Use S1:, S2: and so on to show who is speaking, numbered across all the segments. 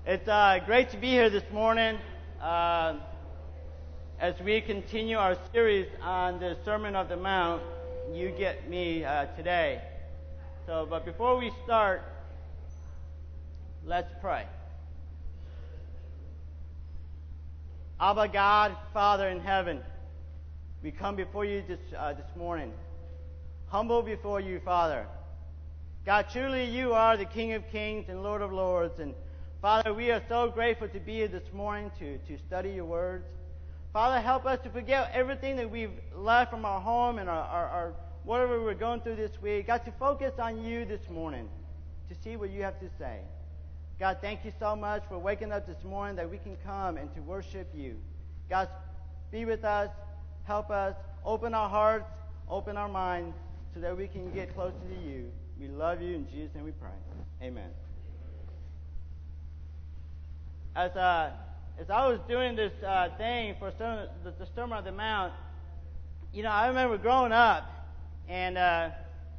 S1: It's great to be here this morning as we continue our series on the Sermon of the Mount, You Get Me, today. But before we start, let's pray. Abba God, Father in heaven, we come before you this morning, humble before you, Father. God, truly you are the King of Kings and Lord of Lords, and Father, we are so grateful to be here this morning to study your words. Father, help us to forget everything that we've left from our home and our whatever we're going through this week. God, to focus on you this morning, to see what you have to say. God, thank you so much for waking up this morning that we can come and to worship you. God, be with us, help us, open our hearts, open our minds, so that we can get closer to you. We love you. In Jesus' name we pray. Amen. As I was doing this thing for the Sermon on the Mount, I remember growing up, and I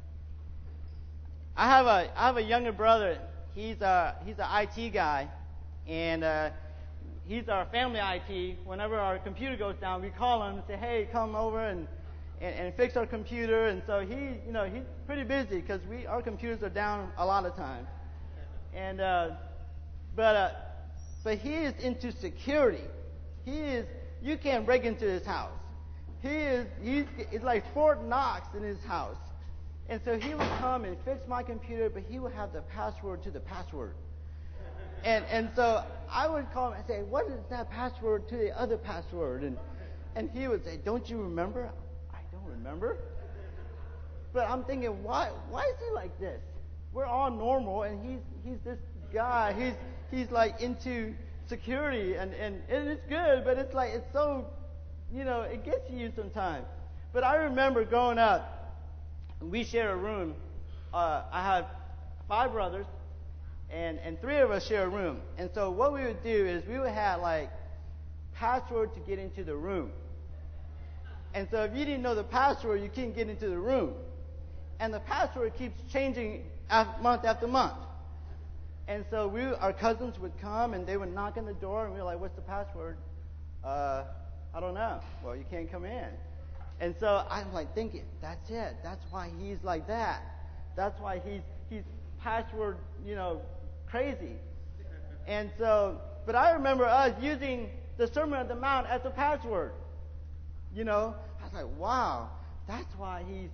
S1: have a younger brother. He's an IT guy, and he's our family IT. Whenever our computer goes down, we call him and say, "Hey, come over and fix our computer." And so he's pretty busy because our computers are down a lot of times. And but he is into security. You can't break into his house. It's like Fort Knox in his house. And so he would come and fix my computer, but he would have the password to the password. And so I would call him and say, "What is that password to the other password?" And he would say, "Don't you remember?" I don't remember. But I'm thinking, why is he like this? We're all normal, and he's this guy. He's like into security, and it's good, but it's like, it's so, it gets to you sometimes. But I remember growing up, we share a room. I have 5 brothers, and 3 of us share a room. And so what we would do is we would have like password to get into the room. And so if you didn't know the password, you couldn't get into the room. And the password keeps changing month after month. And so our cousins would come, and they would knock on the door, and we were like, "What's the password?" "I don't know." "Well, you can't come in." And so I'm like thinking, that's it. That's why he's like that. That's why he's password, crazy. And so, but I remember us using the Sermon on the Mount as a password. I was like, wow, that's why he's,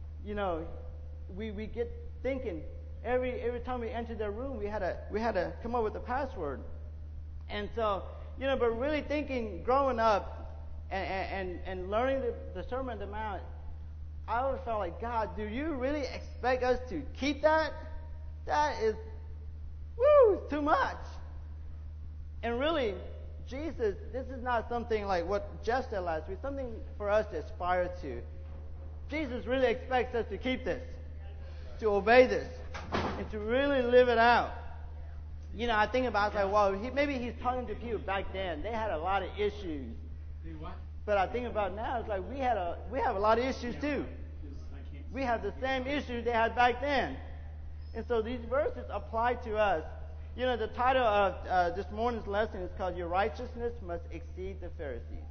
S1: we get thinking. Every time we entered the room, we had to come up with a password. And so, but really thinking, growing up and learning the Sermon on the Mount, I always felt like, God, do you really expect us to keep that? That is, too much. And really, Jesus, this is not something like what Jeff said last week, something for us to aspire to. Jesus really expects us to keep this, to obey this, and to really live it out. I think about it, like, well, maybe he's talking to people back then. They had a lot of issues. But I think about now, it's like we have a lot of issues too. We have the same issues they had back then. And so these verses apply to us. The title of this morning's lesson is called "Your Righteousness Must Exceed the Pharisees."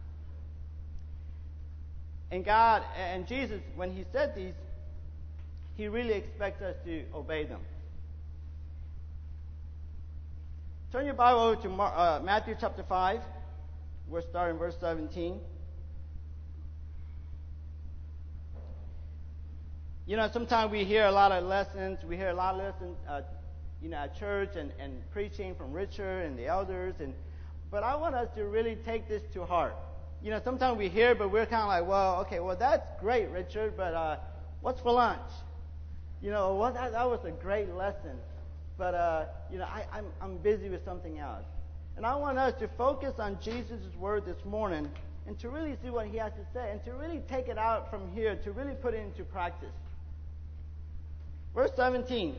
S1: And God and Jesus, when he said these, he really expects us to obey them. Turn your Bible over to Matthew chapter 5. We'll start in verse 17. Sometimes we hear a lot of lessons. We hear a lot of lessons, at church and preaching from Richard and the elders. But I want us to really take this to heart. Sometimes we hear, but we're kind of like, well, that's great, Richard, but what's for lunch? That was a great lesson, but I'm busy with something else. And I want us to focus on Jesus' word this morning and to really see what he has to say and to really take it out from here, to really put it into practice. Verse 17.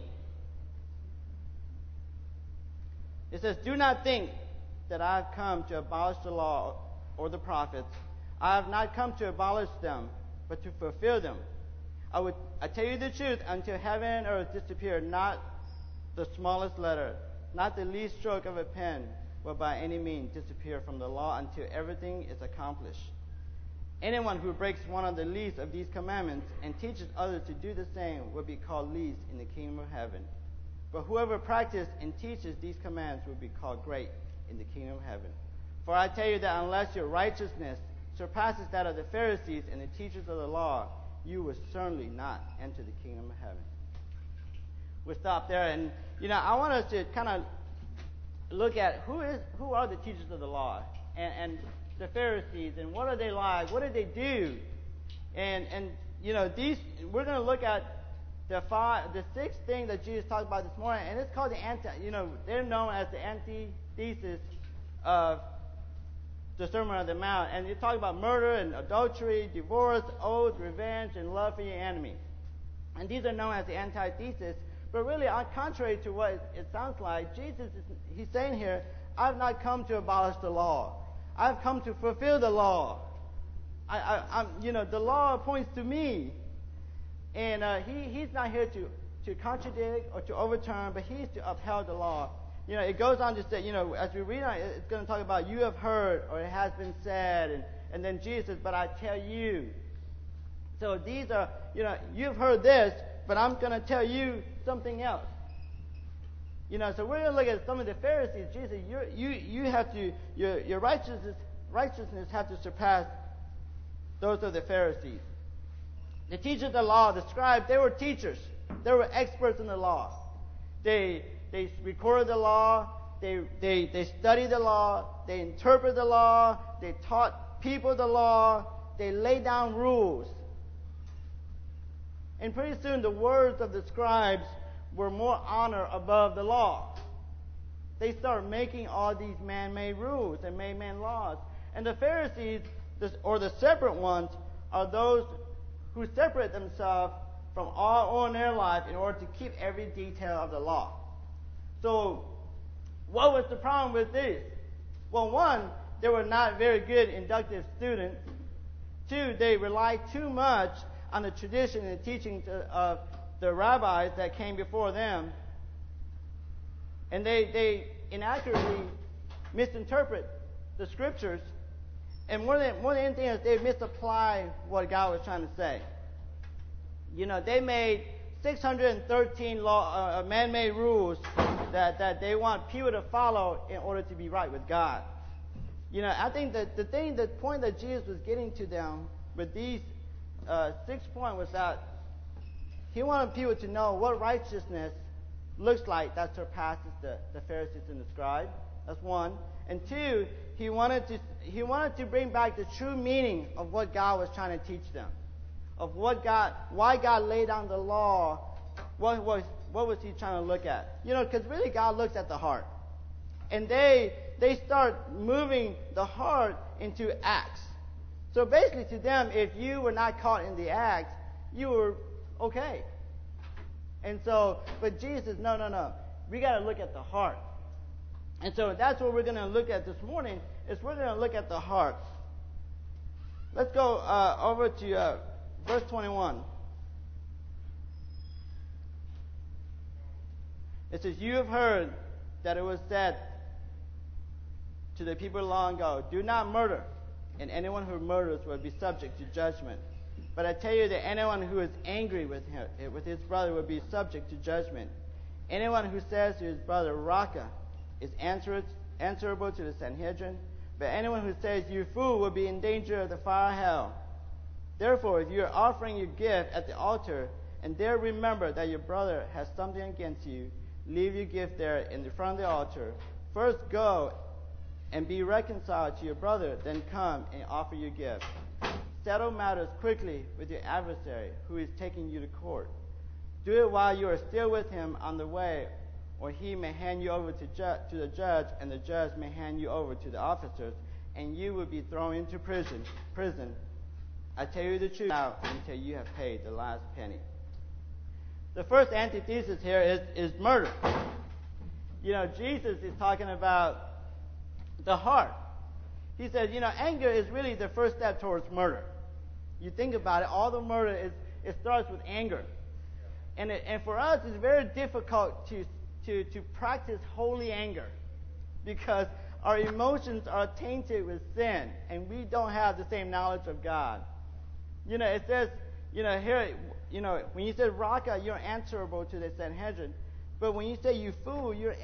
S1: It says, "Do not think that I have come to abolish the law or the prophets. I have not come to abolish them, but to fulfill them. I tell you the truth, until heaven and earth disappear, not the smallest letter not the least stroke of a pen will by any means disappear from the law until everything is accomplished. Anyone who breaks one of the least of these commandments and teaches others to do the same will be called least in the kingdom of heaven. But whoever practices and teaches these commands will be called great in the kingdom of heaven. For I tell you that unless your righteousness surpasses that of the Pharisees and the teachers of the law, you will certainly not enter the kingdom of heaven. We'll stop there, and I want us to kind of look at who are the teachers of the law and the Pharisees, and what are they like? What did they do? And these we're going to look at the sixth thing that Jesus talked about this morning, and it's called they're known as the antithesis of the Sermon on the Mount, and you talk about murder and adultery, divorce, oath, revenge, and love for your enemy. And these are known as the antithesis. But really, contrary to what it sounds like, he's saying here, I've not come to abolish the law. I've come to fulfill the law. The law points to me. And he's not here to contradict or to overturn, but he's to uphold the law. It goes on to say, as we read on, it's going to talk about you have heard or it has been said, and then Jesus says, but I tell you. So these are, you've heard this, but I'm going to tell you something else. So we're going to look at some of the Pharisees. Jesus, you have to, your righteousness have to surpass those of the Pharisees. The teachers of the law, the scribes, they were teachers. They were experts in the law. They recorded the law. They studied the law. They interpreted the law. They taught people the law. They laid down rules. And pretty soon the words of the scribes were more honor above the law. They started making all these man-made rules and man-made laws. And the Pharisees, or the separate ones, are those who separate themselves from all ordinary life in order to keep every detail of the law. So, what was the problem with this? Well, one, they were not very good inductive students. Two, they relied too much on the tradition and teachings of the rabbis that came before them. And they inaccurately misinterpret the scriptures. And more than anything else, they misapply what God was trying to say. They made 613 man-made rules that they want people to follow in order to be right with God. I think that the point that Jesus was getting to them with these 6 points was that he wanted people to know what righteousness looks like that surpasses the Pharisees and the scribes. That's one. And two, he wanted to bring back the true meaning of what God was trying to teach them, of why God laid down the law. What was he trying to look at? Because really God looks at the heart, and they start moving the heart into acts. So basically, to them, if you were not caught in the act, you were okay. And so, but Jesus, no. We got to look at the heart. And so that's what we're going to look at this morning, is we're going to look at the heart. Let's go over to verse 21. It says, you have heard that it was said to the people long ago, do not murder, and anyone who murders will be subject to judgment. But I tell you that anyone who is angry with his brother will be subject to judgment. Anyone who says to his brother, Raka, is answerable to the Sanhedrin. But anyone who says, you fool, will be in danger of the fire of hell. Therefore, if you are offering your gift at the altar, and there remember that your brother has something against you, leave your gift there in the front of the altar. First go and be reconciled to your brother, then come and offer your gift. Settle matters quickly with your adversary who is taking you to court. Do it while you are still with him on the way, or he may hand you over to the judge, and the judge may hand you over to the officers, and you will be thrown into prison. I tell you the truth now until you have paid the last penny. The first antithesis here is murder. Jesus is talking about the heart. He says, anger is really the first step towards murder. You think about it, all the murder it starts with anger. And for us, it's very difficult to practice holy anger, because our emotions are tainted with sin, and we don't have the same knowledge of God. It says, here, when you say Raka, you're answerable to the Sanhedrin, but when you say you fool, you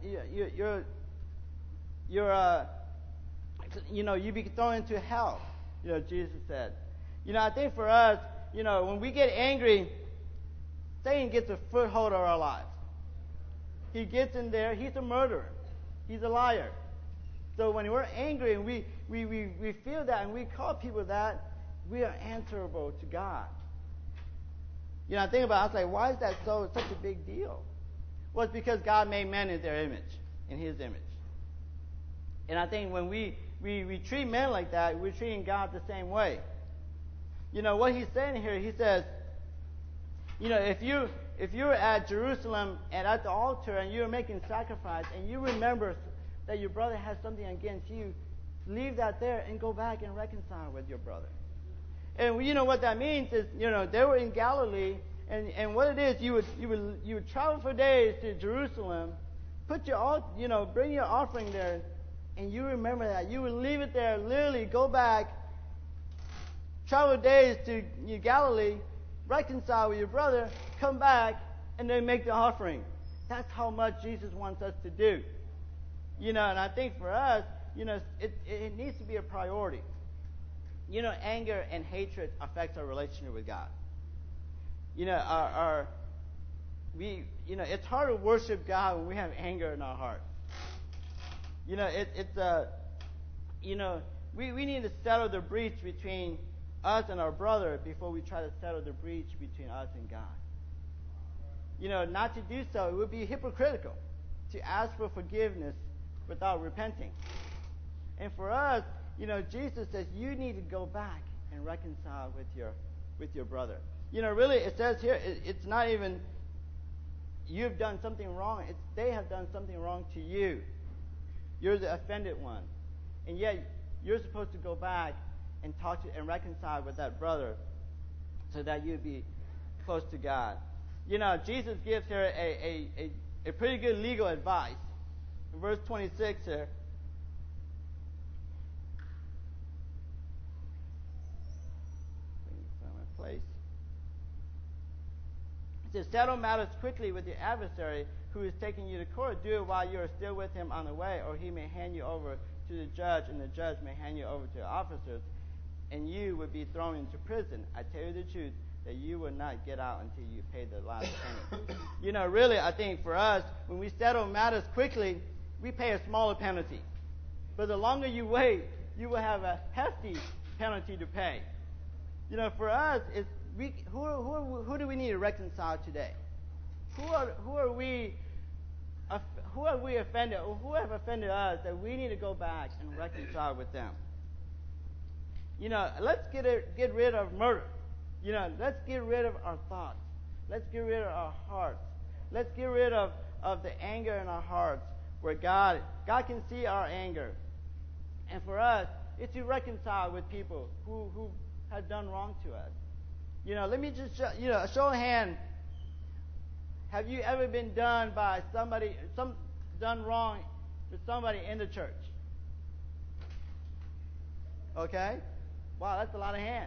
S1: be thrown into hell. Jesus said. I think for us, when we get angry, Satan gets a foothold of our lives. He gets in there. He's a murderer. He's a liar. So when we're angry and we feel that and we call people that, we are answerable to God. I think about it, I was like, why is that such a big deal? Well, it's because God made man in their image, in his image. And I think when we treat men like that, we're treating God the same way. What he's saying here, he says, if you're at Jerusalem and at the altar and you're making sacrifice and you remember that your brother has something against you, leave that there and go back and reconcile with your brother. And what that means is, they were in Galilee, and what it is, you would travel for days to Jerusalem, bring your offering there, and you remember that. You would leave it there, literally go back, travel days to Galilee, reconcile with your brother, come back, and then make the offering. That's how much Jesus wants us to do. And I think for us, it needs to be a priority. Anger and hatred affects our relationship with God. It's hard to worship God when we have anger in our heart. We need to settle the breach between us and our brother before we try to settle the breach between us and God. Not to do so, it would be hypocritical to ask for forgiveness without repenting. And for us, Jesus says you need to go back and reconcile with your brother. Really, it says here, it's not even you've done something wrong. It's they have done something wrong to you. You're the offended one. And yet, you're supposed to go back and talk to and reconcile with that brother so that you'd be close to God. Jesus gives here a pretty good legal advice. In verse 26 here, place. It says, settle matters quickly with your adversary who is taking you to court. Do it while you are still with him on the way, or he may hand you over to the judge, and the judge may hand you over to the officers, and you would be thrown into prison. I tell you the truth, that you will not get out until you pay the last penny. Really, I think for us, when we settle matters quickly, we pay a smaller penalty. But the longer you wait, you will have a hefty penalty to pay. For us, who do we need to reconcile today? Who are we offended, or who have offended us that we need to go back and reconcile with them? Let's get rid of murder. Let's get rid of our thoughts. Let's get rid of our hearts. Let's get rid of the anger in our hearts, where God can see our anger. And for us, it's to reconcile with people who have done wrong to us. Let me just show of hand. Have you ever been done by done wrong to somebody in the church? Okay? Wow, that's a lot of hands.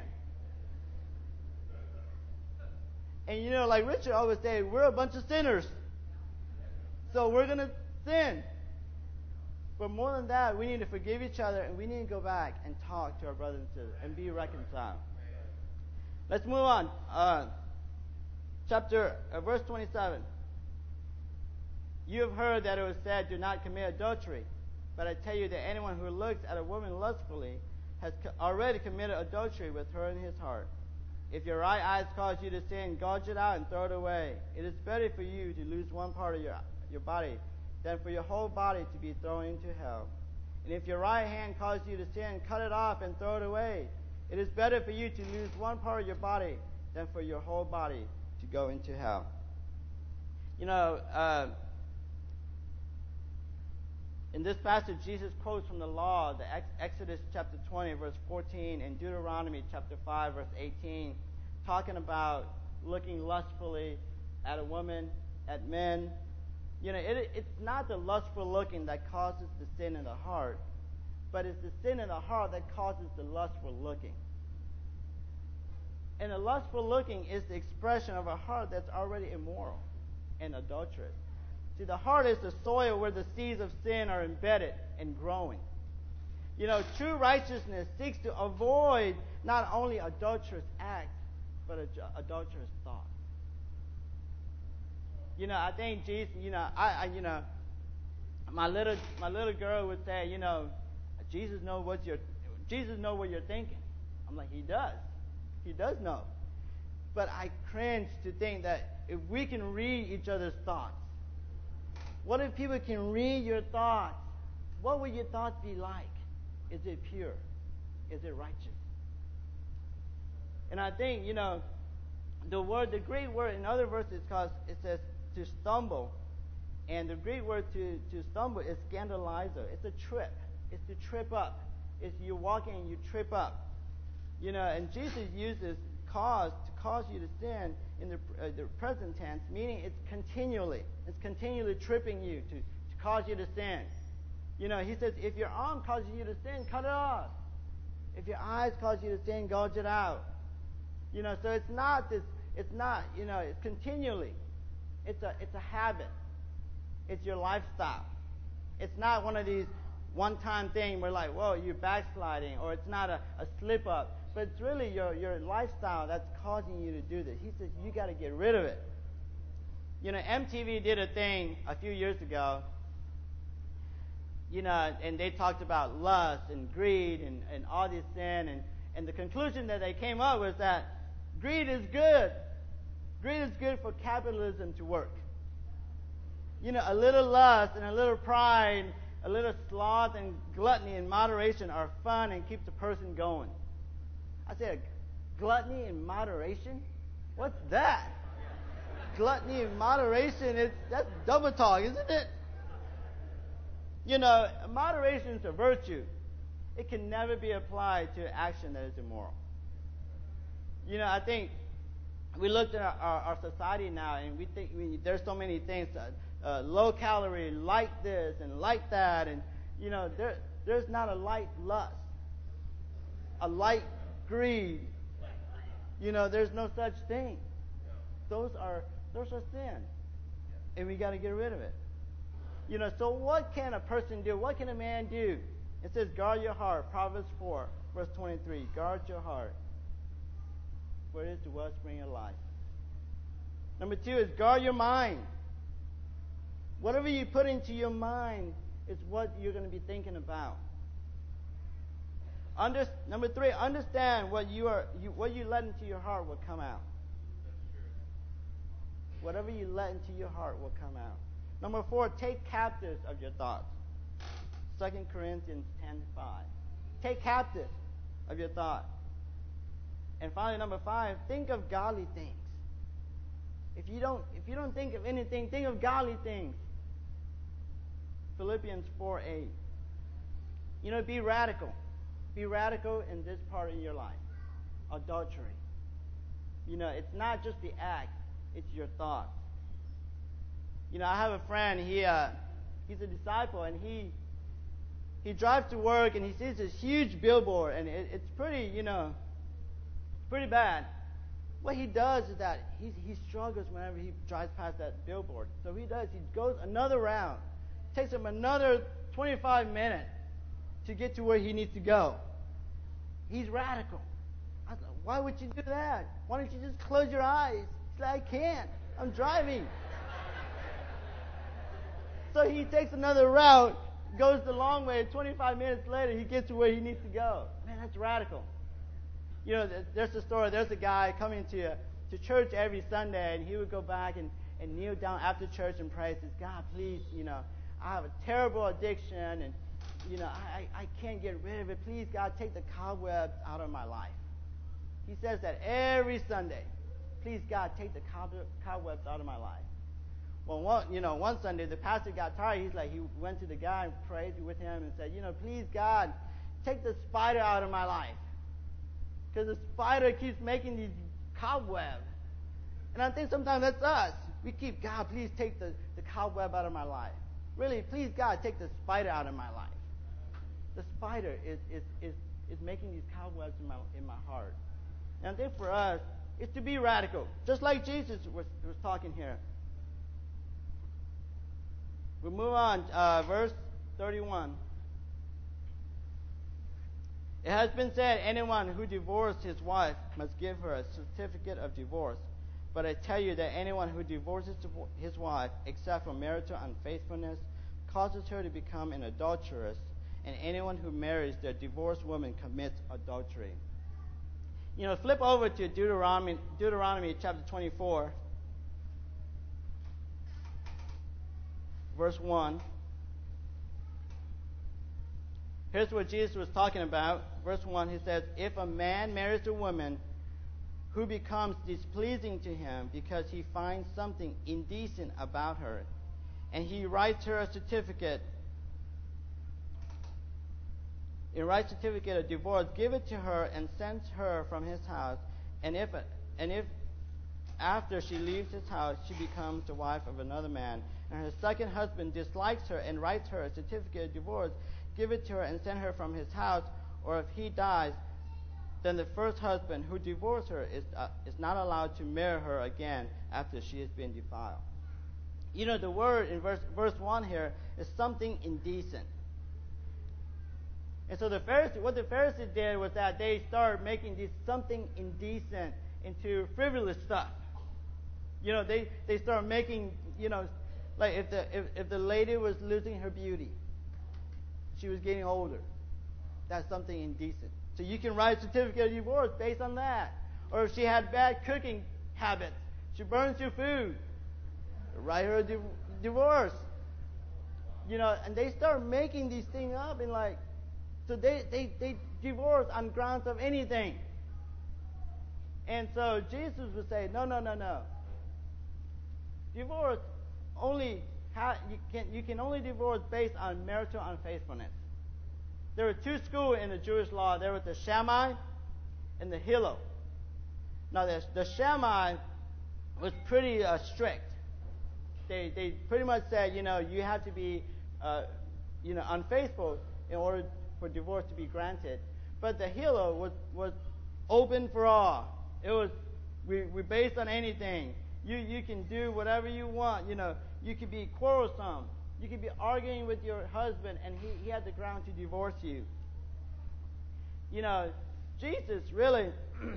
S1: And like Richard always say, we're a bunch of sinners. So we're going to sin. But more than that, we need to forgive each other, and we need to go back and talk to our brothers and sisters and be reconciled. Let's move on. Verse 27. You have heard that it was said, do not commit adultery. But I tell you that anyone who looks at a woman lustfully has already committed adultery with her in his heart. If your right eye causes you to sin, gouge it out and throw it away. It is better for you to lose one part of your body than for your whole body to be thrown into hell. And if your right hand causes you to sin, cut it off and throw it away. It is better for you to lose one part of your body than for your whole body to go into hell. In this passage, Jesus quotes from the law, the Exodus chapter 20, verse 14, and Deuteronomy chapter 5, verse 18, talking about looking lustfully at a woman, at men, It's not the lustful looking that causes the sin in the heart, but it's the sin in the heart that causes the lustful looking. And the lustful looking is the expression of a heart that's already immoral and adulterous. See, the heart is the soil where the seeds of sin are embedded and growing. True righteousness seeks to avoid not only adulterous acts, but adulterous thoughts. I think Jesus, my little girl would say, Jesus knows what you're thinking. I'm like, He does know. But I cringe to think that if we can read each other's thoughts, what if people can read your thoughts? What would your thoughts be like? Is it pure? Is it righteous? And I think, the Greek word in other verses, it says to stumble. And the Greek word to stumble is scandalizer. It's a trip. It's to trip up. It's you're walking and you trip up. And Jesus uses cause to cause you to sin in the present tense, meaning it's continually tripping you to cause you to sin. He says, if your arm causes you to sin, cut it off. If your eyes cause you to sin, gouge it out. So it's continually. It's a habit. It's your lifestyle. It's not one of these one-time things where like, whoa, you're backsliding, or it's not a slip-up. But it's really your lifestyle that's causing you to do this. He says, you got to get rid of it. MTV did a thing a few years ago, and they talked about lust and greed and all this sin, and the conclusion that they came up was that greed is good. Greed is good for capitalism to work. A little lust and a little pride, a little sloth and gluttony and moderation are fun and keep the person going. I said, gluttony and moderation? What's that? Gluttony and moderation, that's double talk, isn't it? Moderation is a virtue. It can never be applied to action that is immoral. I think we looked at our society now, and we think there's so many things, low calorie, like this and like that, and there's not a light lust, a light greed. There's no such thing. Those are sin, and we got to get rid of it. So what can a person do? What can a man do? It says, guard your heart. Proverbs 4, verse 23. Guard your heart, for it is the wellspring of life. Number 2 is guard your mind. Whatever you put into your mind is what you're going to be thinking about. Number 3, understand what you let into your heart will come out. Whatever you let into your heart will come out. Number 4, take captives of your thoughts. 2 Corinthians 10:5. Take captive of your thought. And finally, number 5, think of godly things. If you don't think of anything, think of godly things. Philippians 4:8. Be radical. Be radical in this part of your life. Adultery. It's not just the act, it's your thoughts. I have a friend, he's a disciple, and he drives to work and he sees this huge billboard, and it's pretty bad. What he does is that he struggles whenever he drives past that billboard. So he goes another round. It takes him another 25 minutes to get to where he needs to go. He's radical. I was like, why would you do that? Why don't you just close your eyes? He's like, I can't. I'm driving. So he takes another route, goes the long way. 25 minutes later, he gets to where he needs to go. Man, that's radical. There's a story. There's a guy coming to church every Sunday, and he would go back and kneel down after church and pray. He says, God, please, I have a terrible addiction, and, I can't get rid of it. Please, God, take the cobwebs out of my life. He says that every Sunday. Please, God, take the cobwebs out of my life. Well, one Sunday, the pastor got tired. He went to the guy and prayed with him and said, please, God, take the spider out of my life. Because the spider keeps making these cobwebs. And I think sometimes that's us. we keep, God, please take the cobweb out of my life. Really, please, God, take the spider out of my life. The spider is making these cobwebs in my heart. And I think for us, it's to be radical, just like Jesus was talking here. We move on, verse 31. It has been said, anyone who divorces his wife must give her a certificate of divorce. But I tell you that anyone who divorces his wife, except for marital unfaithfulness, causes her to become an adulteress, and anyone who marries the divorced woman commits adultery. Flip over to Deuteronomy chapter 24, verse 1. Here's what Jesus was talking about. Verse 1, he says, if a man marries a woman who becomes displeasing to him because he finds something indecent about her, and he writes her a certificate of divorce, give it to her and sends her from his house. And if after she leaves his house, she becomes the wife of another man, and her second husband dislikes her and writes her a certificate of divorce, give it to her and send her from his house. Or if he dies, then the first husband who divorced her is not allowed to marry her again after she has been defiled. The word in verse 1 here is something indecent. And so what the Pharisees did was that they started making this something indecent into frivolous stuff. They started making, like if the lady was losing her beauty, she was getting older, that's something indecent. So you can write a certificate of divorce based on that. Or if she had bad cooking habits, she burns your food, write her a divorce. And they start making these things up and so they divorce on grounds of anything. And so Jesus would say, no. Divorce you can only divorce based on marital unfaithfulness. There were two schools in the Jewish law. There was the Shammai and the Hillel. Now, the Shammai was pretty strict. They pretty much said, you have to be, unfaithful in order for divorce to be granted. But the Hillel was open for all. It was we based on anything. You can do whatever you want. You could be quarrelsome. You could be arguing with your husband, and he had the ground to divorce you. Jesus really,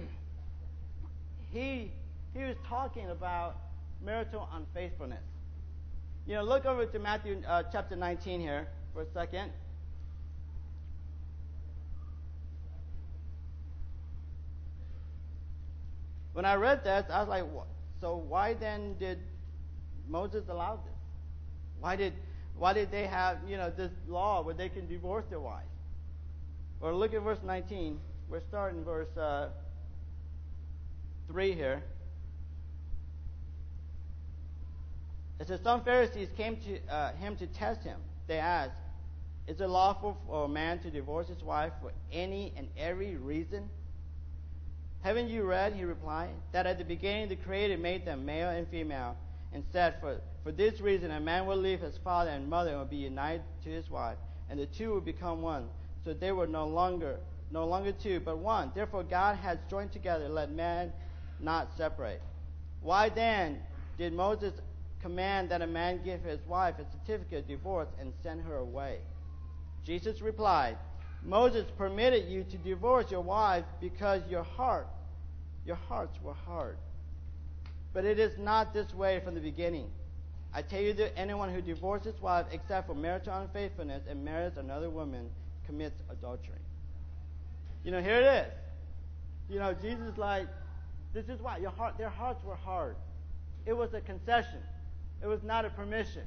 S1: he was talking about marital unfaithfulness. Look over to Matthew chapter 19 here for a second. When I read this, I was like, what? So why then did Moses allow this? Why did they have, this law where they can divorce their wives? Or look at verse 19. We're starting verse 3 here. It says, some Pharisees came to him to test him. They asked, is it lawful for a man to divorce his wife for any and every reason? Haven't you read, he replied, that at the beginning the Creator made them male and female, and said, for this reason a man will leave his father and mother and will be united to his wife, and the two will become one. So they were no longer two, but one. Therefore God has joined together, let man not separate. Why then did Moses command that a man give his wife a certificate of divorce and send her away? Jesus replied, Moses permitted you to divorce your wives because your hearts were hard. But it is not this way from the beginning. I tell you that anyone who divorces his wife except for marital unfaithfulness and marries another woman commits adultery. Here it is. Jesus is like, this is why their hearts were hard. It was a concession. It was not a permission.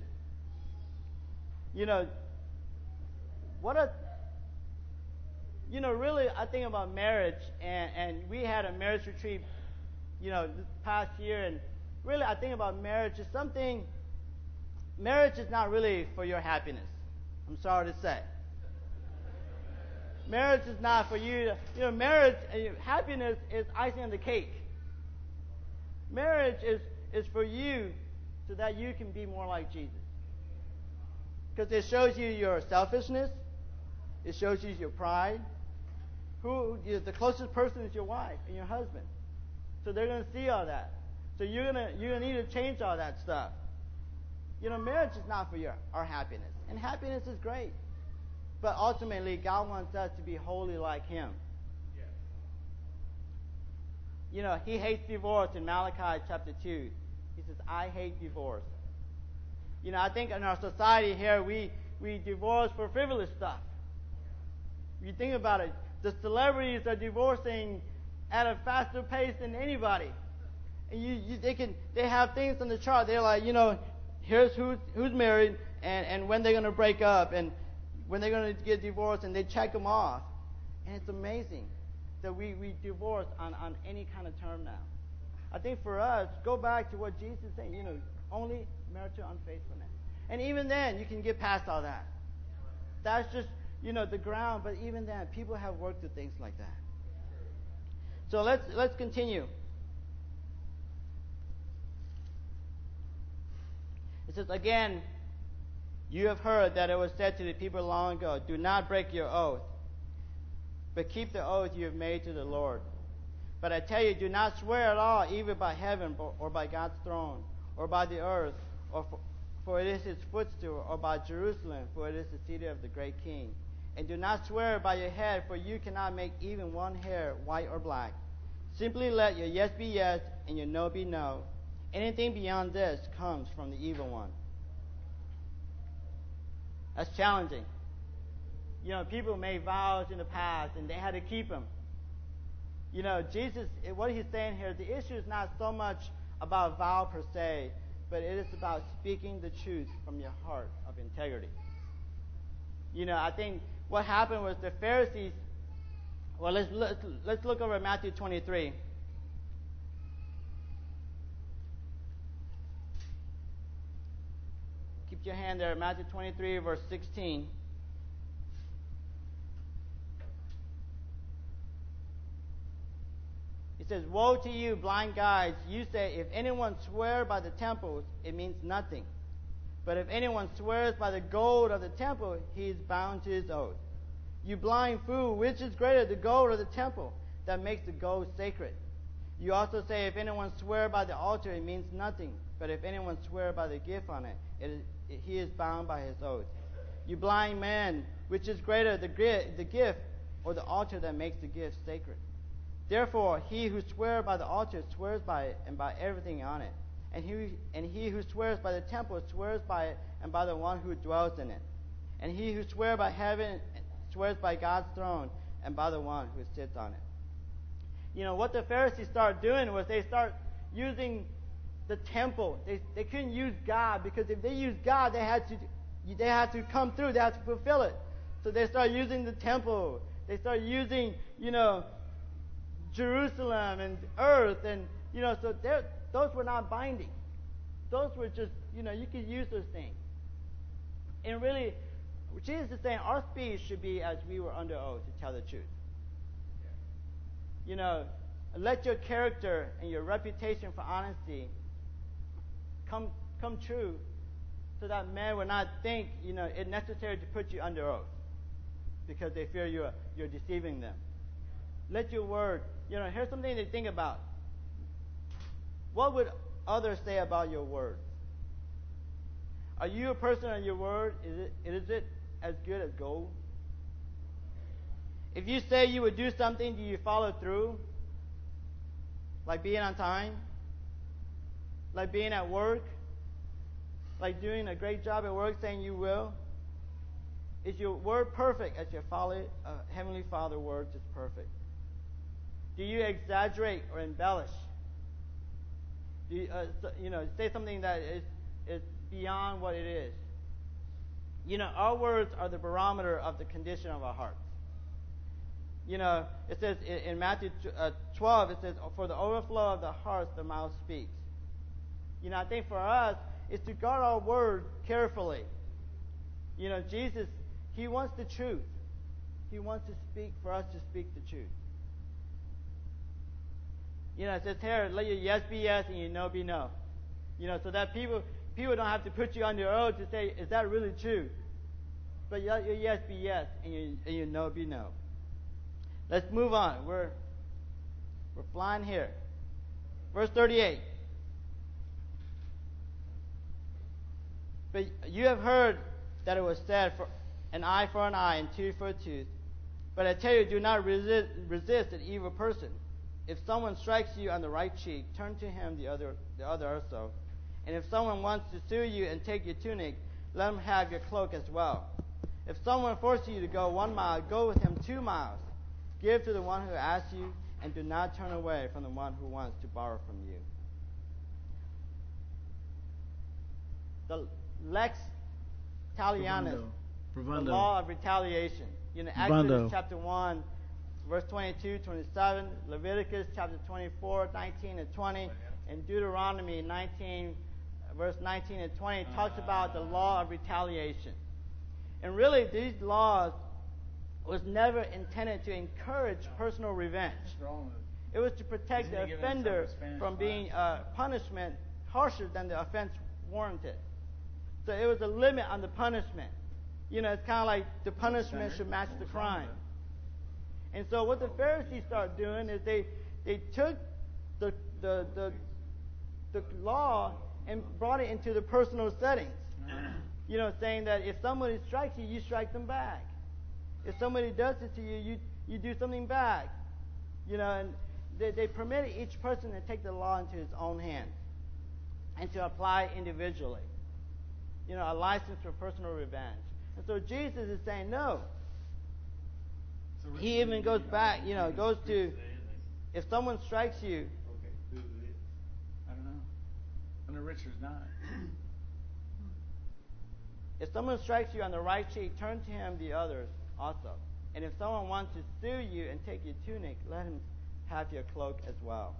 S1: Really, I think about marriage, and we had a marriage retreat, this past year, and really, I think about marriage as something. Marriage is not really for your happiness. I'm sorry to say. Marriage is not for you. Marriage, happiness is icing on the cake. Marriage is for you so that you can be more like Jesus. Because it shows you your selfishness. It shows you your pride. The closest person is your wife and your husband. So they're going to see all that. So you're gonna need to change all that stuff. Marriage is not for our happiness. And happiness is great. But ultimately, God wants us to be holy like Him. He hates divorce in Malachi chapter 2. He says, I hate divorce. I think in our society here, we divorce for frivolous stuff. If you think about it, the celebrities are divorcing at a faster pace than anybody. And they have things on the chart. They're like, here's who's married and when they're going to break up and when they're going to get divorced, and they check them off. And it's amazing that we divorce on any kind of term now. I think for us, go back to what Jesus is saying, only marital unfaithfulness. And even then, you can get past all that. That's just, the ground, but even then, people have worked through things like that. So let's continue. It says, again, you have heard that it was said to the people long ago, do not break your oath, but keep the oath you have made to the Lord. But I tell you, do not swear at all, either by heaven or by God's throne, or by the earth, for it is His footstool, or by Jerusalem, for it is the city of the great King. And do not swear by your head, for you cannot make even one hair white or black. Simply let your yes be yes, and your no be no. Anything beyond this comes from the evil one. That's challenging. People made vows in the past, and they had to keep them. Jesus, what He's saying here, the issue is not so much about vow per se, but it is about speaking the truth from your heart of integrity. I think what happened was the Pharisees. Well, let's look over Matthew 23. Keep your hand there, Matthew 23, verse 16. It says, woe to you, blind guides! You say, if anyone swears by the temples, it means nothing. But if anyone swears by the gold of the temple, he is bound to his oath. You blind fool, which is greater, the gold or the temple that makes the gold sacred? You also say, if anyone swears by the altar, it means nothing. But if anyone swears by the gift on it, he is bound by his oath. You blind man, which is greater, the gift or the altar that makes the gift sacred? Therefore, he who swears by the altar swears by it and by everything on it. And he who swears by the temple swears by it and by the one who dwells in it. And he who swears by heaven swears by God's throne and by the one who sits on it. What the Pharisees started doing was they start using the temple. They couldn't use God, because if they used God, they had to come through. They had to fulfill it. So they started using the temple. They started using, Jerusalem and earth, and so those were not binding. Those were just, you could use those things. And really, Jesus is saying our speech should be as we were under oath to tell the truth. Let your character and your reputation for honesty come true, so that men will not think it's necessary to put you under oath because they fear you're deceiving them. Let your word. Here's something to think about. What would others say about your word? Are you a person on your word? Is it as good as gold? If you say you would do something, do you follow through? Like being on time? Like being at work? Like doing a great job at work, saying you will? Is your word perfect as your Heavenly Father word is perfect? Do you exaggerate or embellish? Do you, say something that is beyond what it is? Our words are the barometer of the condition of our hearts. It says in Matthew 12, it says, for the overflow of the heart, the mouth speaks. I think for us, it's to guard our word carefully. Jesus, He wants the truth. He wants for us to speak the truth. It says here, let your yes be yes and your no be no. So that people, people don't have to put you on your oath to say, is that really true? But your yes be yes, and your no be no. Let's move on. We're flying here. Verse 38. But you have heard that it was said, for an eye for an eye and tooth for a tooth. But I tell you, do not resist an evil person. If someone strikes you on the right cheek, turn to him the other also. And if someone wants to sue you and take your tunic, let him have your cloak as well. If someone forces you to go 1 mile, go with him 2 miles. Give to the one who asks you, and do not turn away from the one who wants to borrow from you. The lex talionis, the law of retaliation. Exodus chapter 1, verse 22, 27, Leviticus chapter 24, 19 and 20, and Deuteronomy 19, verse 19 and 20 talks about the law of retaliation. And really, these laws was never intended to encourage personal revenge. It was to protect the offender from being punishment harsher than the offense warranted. So it was a limit on the punishment. It's kind of like the punishment should match the crime. And so what the Pharisees started doing is they took the law and brought it into the personal settings. Saying that if somebody strikes you, you strike them back. If somebody does it to you, you do something back. And they permitted each person to take the law into his own hands and to apply individually. A license for personal revenge. And so Jesus is saying no. He even goes back, goes to, if someone strikes you.
S2: Okay, who is? I don't know. I know Richard's not.
S1: If someone strikes you on the right cheek, turn to him the other also. And if someone wants to sue you and take your tunic, let him have your cloak as well.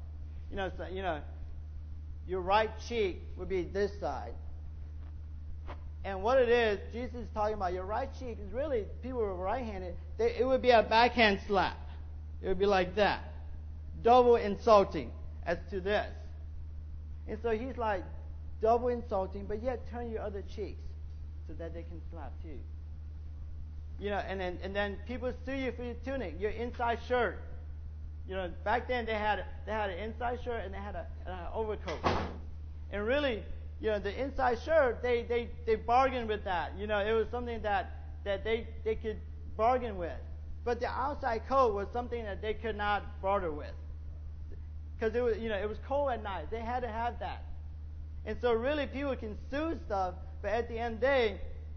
S1: Your right cheek would be this side. And what it is, Jesus is talking about your right cheek is really, people who are right-handed, it would be a backhand slap. It would be like that. Double insulting as to this. And so he's like, double insulting, but yet turn your other cheeks so that they can slap too. And then people sue you for your tunic, your inside shirt. Back then they had an inside shirt and they had an overcoat. And really, the inside shirt, they bargained with that. It was something that they could bargain with. But the outside coat was something that they could not barter with. Because it was cold at night. They had to have that. And so really people can sue stuff, but at the end of the day,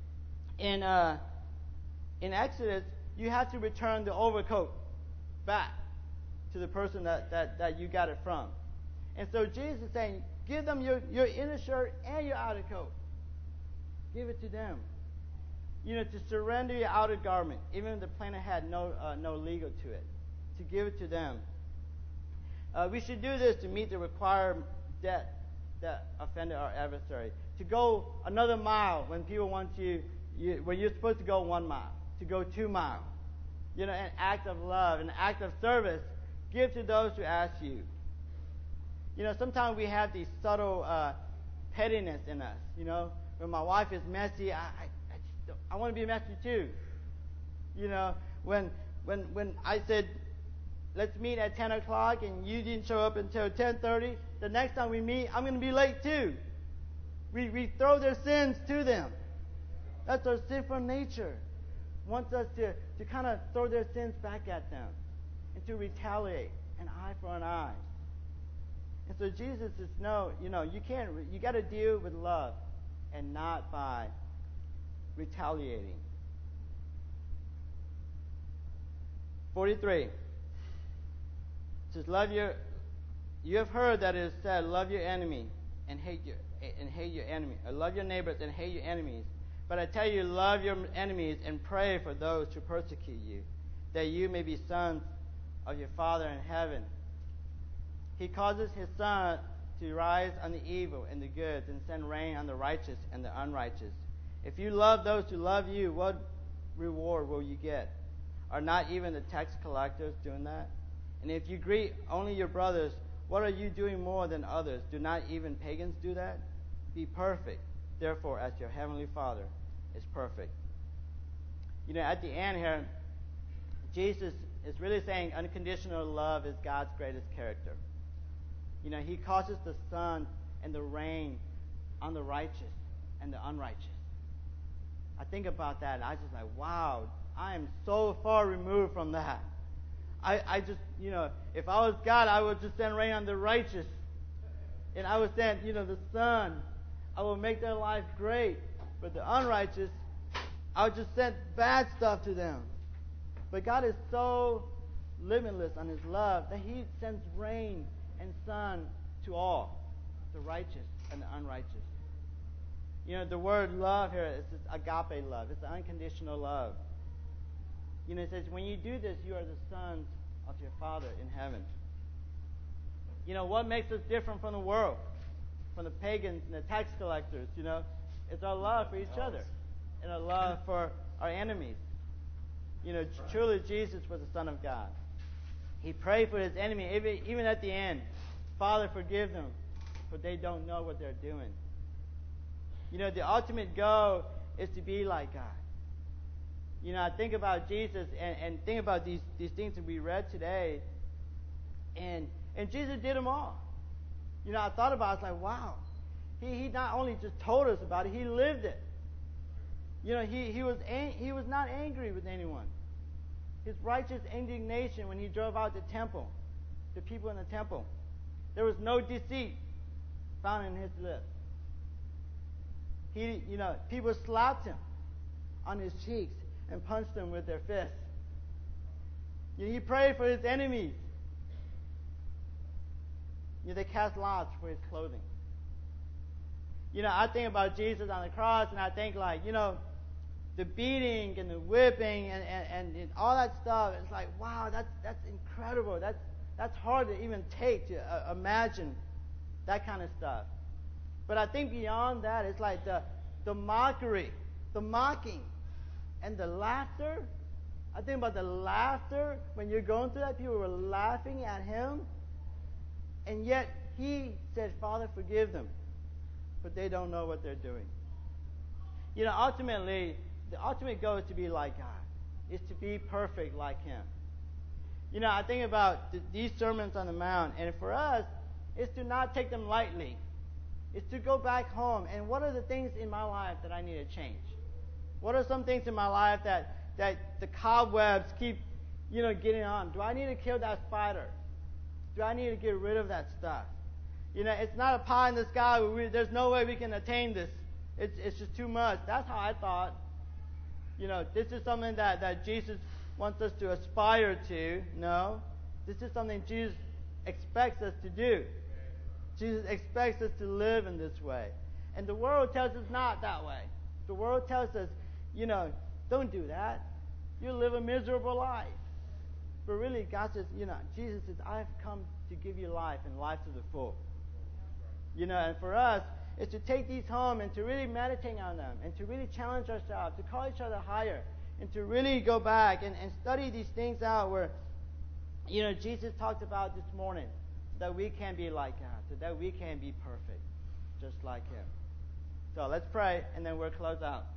S1: in Exodus, you have to return the overcoat back to the person that you got it from. And so Jesus is saying, give them your inner shirt and your outer coat. Give it to them. To surrender your outer garment, even if the planet had no legal to it, to give it to them. We should do this to meet the required debt that offended our adversary. To go another mile when people want when you're supposed to go 1 mile, to go 2 miles. An act of love, an act of service. Give to those who ask you. Sometimes we have these subtle pettiness in us. When my wife is messy, I want to be messy too. When I said, let's meet at 10 o'clock and you didn't show up until 10:30, the next time we meet, I'm going to be late too. We throw their sins to them. That's our sinful nature. Wants us to kind of throw their sins back at them and to retaliate, an eye for an eye. And so Jesus says, no, you got to deal with love and not by retaliating. 43. It says, you have heard that it is said, love your enemy and hate your enemy. Or love your neighbors and hate your enemies. But I tell you, love your enemies and pray for those who persecute you, that you may be sons of your Father in heaven. He causes his sun to rise on the evil and the good, and send rain on the righteous and the unrighteous. If you love those who love you, what reward will you get? Are not even the tax collectors doing that? And if you greet only your brothers, what are you doing more than others? Do not even pagans do that? Be perfect, therefore, as your heavenly Father is perfect. At the end here, Jesus is really saying unconditional love is God's greatest character. He causes the sun and the rain on the righteous and the unrighteous. I think about that, and I just like, wow, I am so far removed from that. I just, if I was God, I would just send rain on the righteous. And I would send, the sun. I would make their life great. But the unrighteous, I would just send bad stuff to them. But God is so limitless on His love that He sends rain and sun to all, the righteous and the unrighteous. The word love here is this agape love. It's unconditional love. It says, when you do this, you are the sons of your Father in heaven. What makes us different from the world, from the pagans and the tax collectors, it's our love for each other and our love for our enemies. Truly Jesus was the Son of God. He prayed for His enemy, even at the end. Father, forgive them, for they don't know what they're doing. The ultimate goal is to be like God. I think about Jesus and think about these things that we read today, and Jesus did them all. I thought about it, I was like, wow. He not only just told us about it, He lived it. He was not angry with anyone. His righteous indignation when He drove out the temple, the people in the temple, there was no deceit found in His lips. People slapped Him on His cheeks and punched them with their fists. He prayed for His enemies. They cast lots for His clothing. I think about Jesus on the cross, and I think the beating and the whipping and all that stuff. It's like, wow, that's incredible. That's hard to even take to imagine that kind of stuff. But I think beyond that, it's like the mockery, the mocking, and the laughter. I think about the laughter when you're going through that. People were laughing at Him. And yet He said, Father, forgive them, but they don't know what they're doing. Ultimately, the ultimate goal is to be like God, is to be perfect like Him. I think about these sermons on the Mount, and for us, it's to not take them lightly. It's to go back home, and what are the things in my life that I need to change? What are some things in my life that the cobwebs keep, getting on? Do I need to kill that spider? Do I need to get rid of that stuff? It's not a pie in the sky. There's no way we can attain this. It's just too much. That's how I thought. This is something that Jesus wants us to aspire to. No. This is something Jesus expects us to do. Jesus expects us to live in this way. And the world tells us not that way. The world tells us, don't do that. You'll live a miserable life. But really, God says, Jesus says, I've come to give you life and life to the full. And for us, it's to take these home and to really meditate on them and to really challenge ourselves, to call each other higher, and to really go back and study these things out where, Jesus talked about this morning, so that we can be like God, so that we can be perfect, just like Him. So let's pray, and then we'll close out.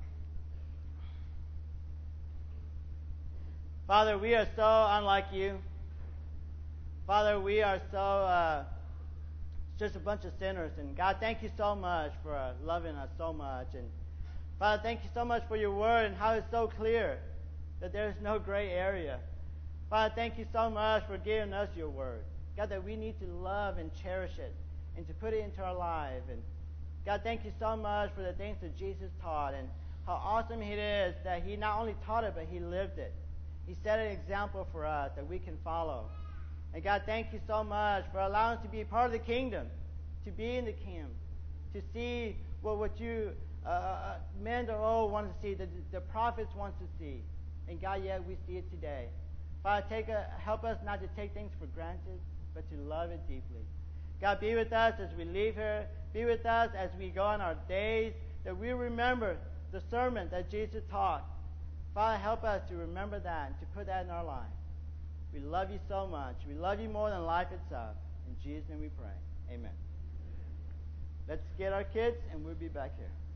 S1: Father, we are so unlike You. Father, we are so just a bunch of sinners. And God, thank You so much for loving us so much. And Father, thank You so much for Your word and how it's so clear that there's no gray area. Father, thank You so much for giving us Your word. God, that we need to love and cherish it and to put it into our life. And God, thank You so much for the things that Jesus taught and how awesome it is that He not only taught it, but He lived it. He set an example for us that we can follow. And God, thank You so much for allowing us to be part of the kingdom, to be in the kingdom, to see what You, men or old, want to see, the prophets want to see. And God, yet we see it today. Father, help us not to take things for granted, but to love it deeply. God, be with us as we leave here. Be with us as we go on our days, that we remember the sermon that Jesus taught. Father, help us to remember that and to put that in our life. We love You so much. We love You more than life itself. In Jesus' name we pray. Amen. Let's get our kids, and we'll be back here.